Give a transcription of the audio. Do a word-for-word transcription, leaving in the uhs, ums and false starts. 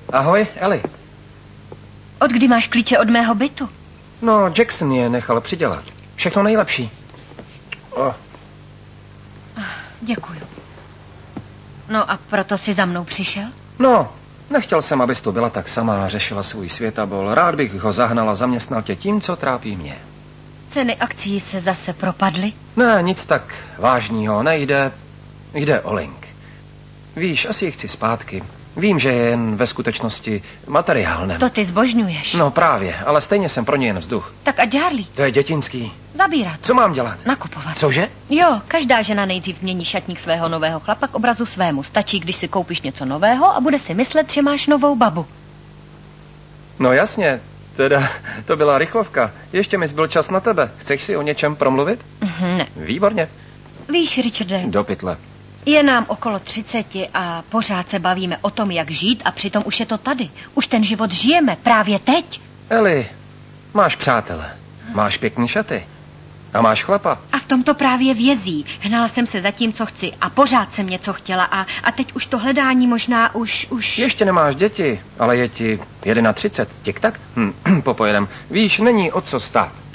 Ahoj, Eli. Od kdy máš klíče od mého bytu? No, Jackson je nechal přidělat. Všechno nejlepší. Oh. Děkuju. No a proto jsi za mnou přišel? No, nechtěl jsem, abys tu byla tak sama a řešila svůj světabol. Rád bych ho zahnal a zaměstnal tě tím, co trápí mě. Ceny akcií se zase propadly? Ne, nic tak vážného nejde. Jde o Link. Víš, asi ji chci zpátky. Vím, že je jen ve skutečnosti materiálnem. To ty zbožňuješ. No právě, ale stejně jsem pro ně jen vzduch. Tak a Charlie? To je dětinský. Zabírat. Co mám dělat? Nakupovat. Cože? Jo, každá žena nejdřív změní šatník svého nového chlapa k obrazu svému. Stačí, když si koupíš něco nového a bude si myslet, že máš novou babu. No jasně, teda to byla rychlovka. Ještě mi zbyl čas na tebe. Chceš si o něčem promluvit? Mhm, ne. Výborně. Víš, Richarde, Do pytle. je nám okolo třiceti a pořád se bavíme o tom, jak žít a přitom už je to tady. Už ten život žijeme právě teď. Eli, máš přátele, máš pěkný šaty a máš chlapa. A v tom to právě vězí. Hnala jsem se za tím, co chci a pořád jsem něco chtěla a, a teď už to hledání možná už, už... Ještě nemáš děti, ale je ti třicet jedna, tik tak? Hm, popojedem. Víš, není o co stát.